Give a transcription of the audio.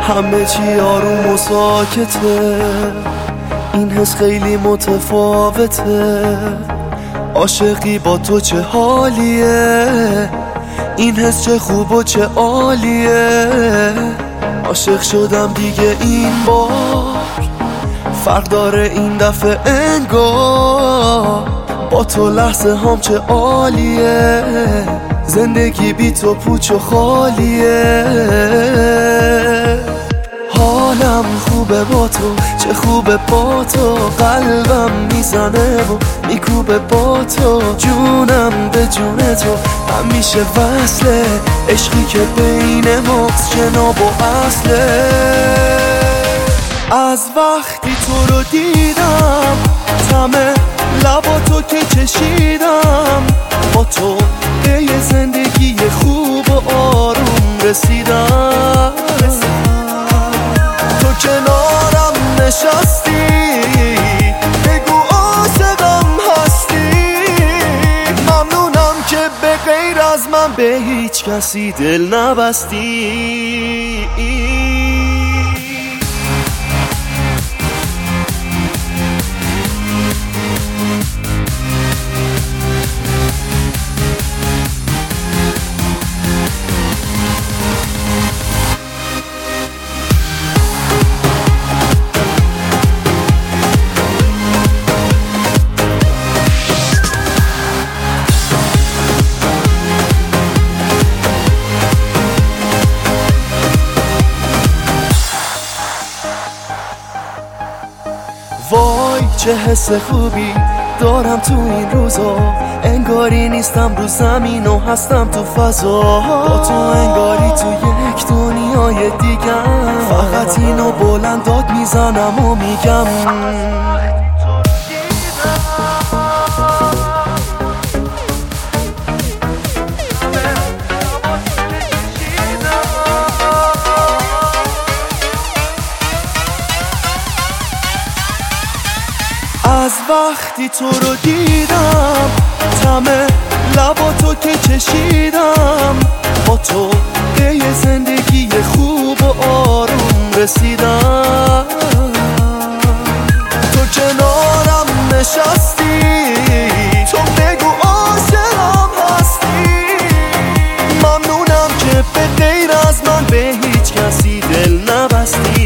همه چی آروم و ساکته، این حس خیلی متفاوته. عاشقی با تو چه حالیه، این حس چه خوب و چه عالیه. عاشق شدم دیگه این بار، فرق داره این دفعه انگار. با تو لحظه هم چه عالیه، زندگی بی تو پوچ و خالیه. حالم خوبه با تو، چه خوبه با تو. قلبم میزنه و میکوبه با تو. جونم به جون تو همیشه وصله، عشقی که بین ماست جناب و اصله. از وقتی تو رو دیدم طعم لبا تو که چشیدم، با تو به یه زندگی خوب و آروم رسیدم. تو کنارم نشستی، بگو عاشقم هستی. ممنونم که به غیر از من به هیچ کسی دل نبستی. وای چه حس خوبی دارم تو این روزا، انگاری نیستم رو زمین و هستم تو فضا. با تو انگاری تو یک دنیای دیگم، فقط اینو بلند داد میزنم و میگم از وقتی تو رو دیدم طعم لبا تو که چشیدم، با تو به یه زندگی خوب و آروم رسیدم. تو کنارم نشستی، تو بگو عاشقم هستی. ممنونم که به غیر از من به هیچ کسی دل نبستی.